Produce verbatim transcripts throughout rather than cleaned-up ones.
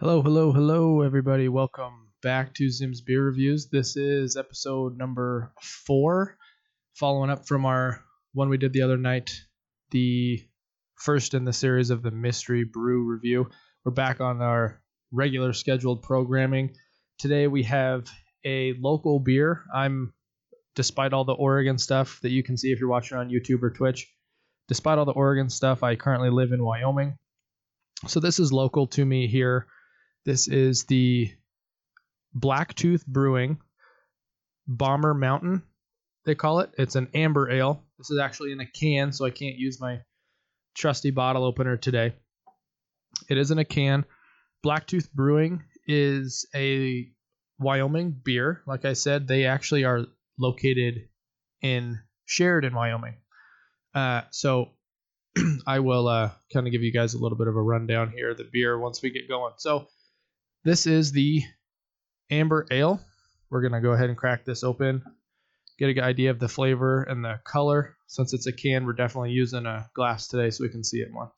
Hello, hello, hello, everybody. Welcome back to Zim's Beer Reviews. This is episode number four, following up from our one we did the other night, the first in the series of the Mystery Brew Review. We're back on our regular scheduled programming. Today we have a local beer. I'm, despite all the Oregon stuff that you can see if you're watching on YouTube or Twitch, despite all the Oregon stuff, I currently live in Wyoming. So this is local to me here. This is the Blacktooth Brewing Bomber Mountain, they call it. It's an amber ale. This is actually in a can, so I can't use my trusty bottle opener today. It is in a can. Blacktooth Brewing is a Wyoming beer. Like I said, they actually are located in Sheridan, Wyoming. Uh, so I will uh, kind of give you guys a little bit of a rundown here of the beer once we get going. So this is the amber ale. We're going to go ahead and crack this open, get an idea of the flavor and the color. Since it's a can, we're definitely using a glass today so we can see it more.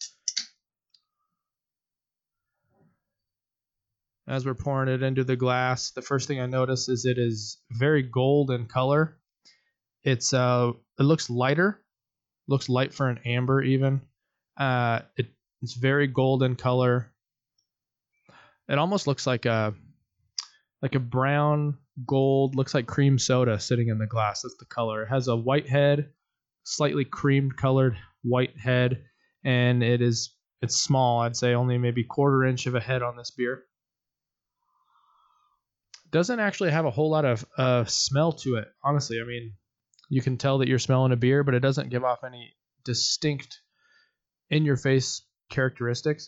As we're pouring it into the glass, the first thing I notice is it is very gold in color. It's uh, it looks lighter, looks light for an amber even. Uh, it, it's very gold in color. It almost looks like a like a brown gold, looks like cream soda sitting in the glass. That's the color. It has a white head, slightly cream colored white head, and it is it's small. I'd say only maybe quarter inch of a head on this beer. Doesn't actually have a whole lot of uh, smell to it, honestly. I mean, you can tell that you're smelling a beer, but it doesn't give off any distinct in-your-face characteristics.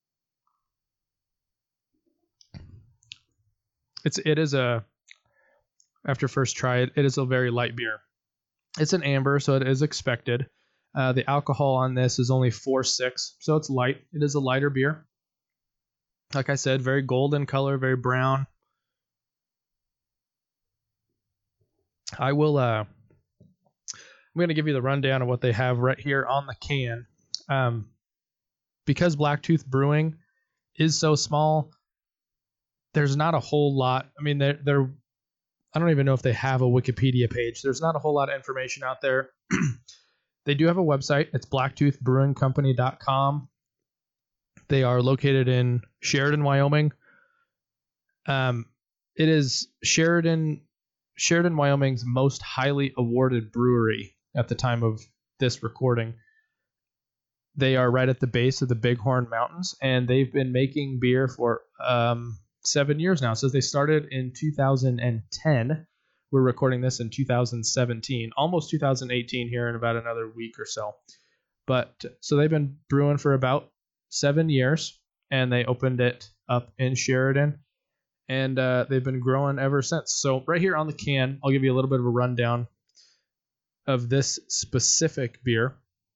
It's it is a after first try it, it is a very light beer. It's an amber, so it is expected. Uh, the alcohol on this is only four point six, so it's light. It is a lighter beer. Like I said, very golden color, very brown. I will. Uh, I'm going to give you the rundown of what they have right here on the can. Um, because Blacktooth Brewing is so small, there's not a whole lot. I mean, they're, they're, I don't even know if they have a Wikipedia page. There's not a whole lot of information out there. They do have a website. It's blacktooth brewing company dot com. They are located in Sheridan, Wyoming. Um, it is Sheridan, Sheridan, Wyoming's most highly awarded brewery at the time of this recording. They are right at the base of the Bighorn Mountains, and they've been making beer for um, seven years now. So they started in two thousand ten. We're recording this in two thousand seventeen, almost two thousand eighteen here in about another week or so. But so they've been brewing for about seven years, and they opened it up in Sheridan, and uh, they've been growing ever since. So right here on the can, I'll give you a little bit of a rundown of this specific beer.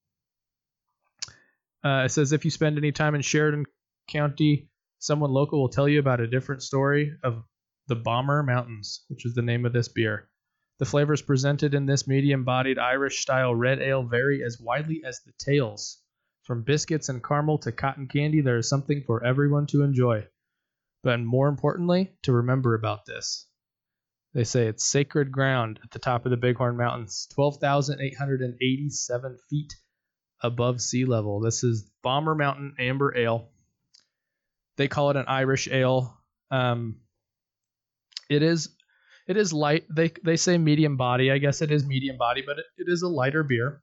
Uh, it says, if you spend any time in Sheridan County, someone local will tell you about a different story of the Bomber Mountains, which is the name of this beer. The flavors presented in this medium-bodied Irish-style red ale vary as widely as the tales. From biscuits and caramel to cotton candy, there is something for everyone to enjoy. But more importantly, to remember about this. They say it's sacred ground at the top of the Bighorn Mountains, twelve thousand eight hundred eighty-seven feet above sea level. This is Bomber Mountain Amber Ale. They call it an Irish ale. Um, it is it is light. They they say medium body. I guess it is medium body, but it, it is a lighter beer.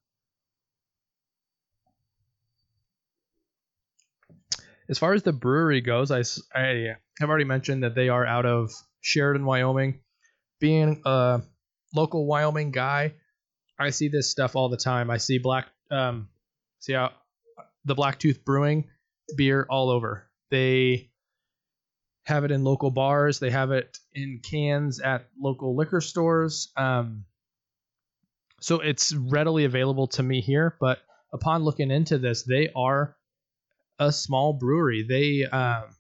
As far as the brewery goes, I, I have already mentioned that they are out of Sheridan, Wyoming. Being a local Wyoming guy, I see this stuff all the time. I see black, um, see how the Blacktooth Brewing beer all over. They have it in local bars. They have it in cans at local liquor stores. Um, so it's readily available to me here. But upon looking into this, they are a small brewery. They um,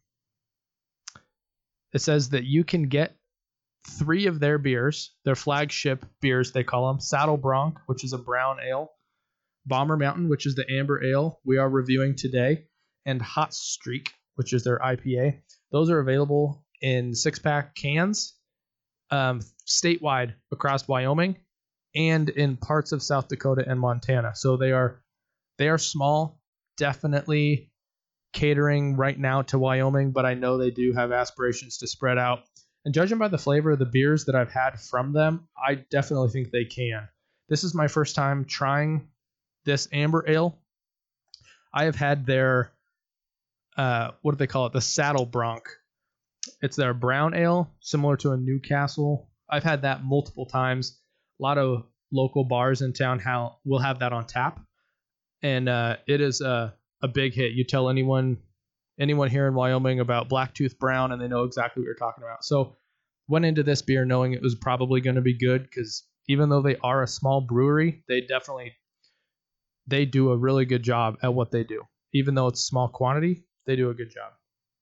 it says that you can get three of their beers, their flagship beers, they call them Saddle Bronc, which is a brown ale, Bomber Mountain, which is the amber ale we are reviewing today, and Hot Streak, which is their I P A. Those are available in six-pack cans um, statewide across Wyoming and in parts of South Dakota and Montana. So they are they are small, definitely catering right now to Wyoming, but I know they do have aspirations to spread out. And judging by the flavor of the beers that I've had from them, I definitely think they can. This is my first time trying this amber ale. I have had their, uh, what do they call it? The Saddle Bronc. It's their brown ale, similar to a Newcastle. I've had that multiple times. A lot of local bars in town how will have that on tap. And uh, it is a, a big hit. You tell anyone anyone here in Wyoming about Blacktooth Brown, and they know exactly what you're talking about. So went into this beer knowing it was probably going to be good, because even though they are a small brewery, they definitely they do a really good job at what they do. Even though it's small quantity, they do a good job.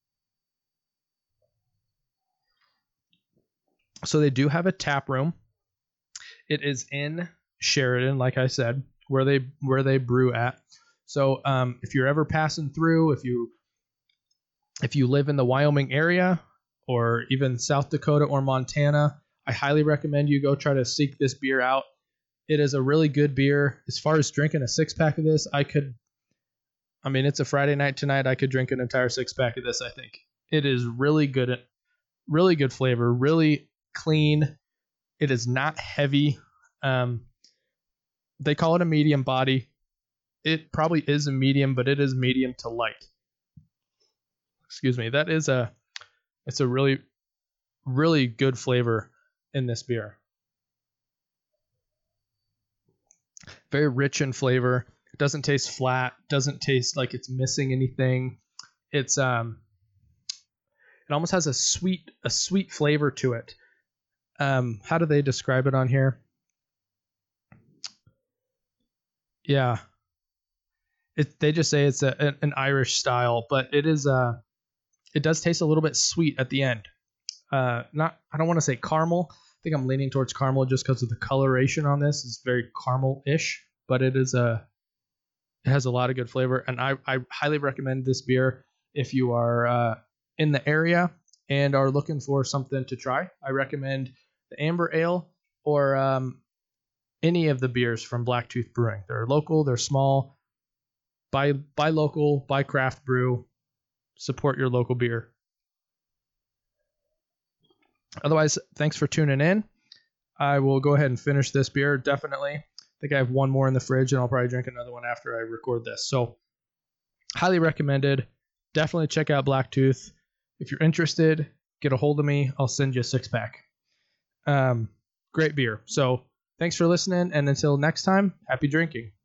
So they do have a tap room. It is in Sheridan, like I said, where they where they brew at. So um, if you're ever passing through, if you if you live in the Wyoming area or even South Dakota or Montana, I highly recommend you go try to seek this beer out. It is a really good beer. As far as drinking a six pack of this, I could. I mean, it's a Friday night tonight. I could drink an entire six pack of this. I think it is really good. Really good flavor. Really clean. It is not heavy. Um, they call it a medium body. It probably is a medium, but it is medium to light. Excuse me. That is a, it's a really, really good flavor in this beer. Very rich in flavor. It doesn't taste flat. Doesn't taste like it's missing anything. It's um, it almost has a sweet, a sweet flavor to it. Um, how do they describe it on here? Yeah. It, they just say it's a, an Irish style, but it is uh it does taste a little bit sweet at the end. Uh, not I don't want to say caramel. I think I'm leaning towards caramel just because of the coloration on this. It's very caramel-ish, but it is a it has a lot of good flavor, and I, I highly recommend this beer if you are uh, in the area and are looking for something to try. I recommend the Amber Ale or um, any of the beers from Blacktooth Brewing. They're local, they're small. Buy buy local, buy craft brew, support your local beer. Otherwise, thanks for tuning in. I will go ahead and finish this beer, definitely. I think I have one more in the fridge, and I'll probably drink another one after I record this. So, highly recommended. Definitely check out Blacktooth. If you're interested, get a hold of me. I'll send you a six-pack. Um, great beer. So, thanks for listening, and until next time, happy drinking.